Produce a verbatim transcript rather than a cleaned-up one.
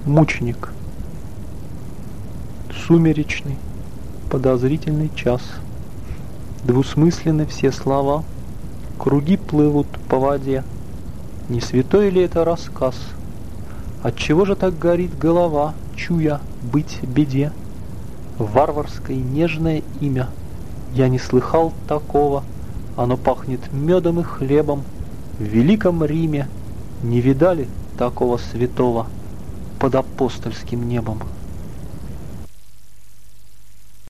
Мученик. Сумеречный, подозрительный час. Двусмысленны все слова, круги плывут по воде. Не святой ли это рассказ? Отчего же так горит голова, чуя быть беде? Варварское нежное имя, я не слыхал такого. Оно пахнет медом и хлебом. В великом Риме не видали такого святого под апостольским небом.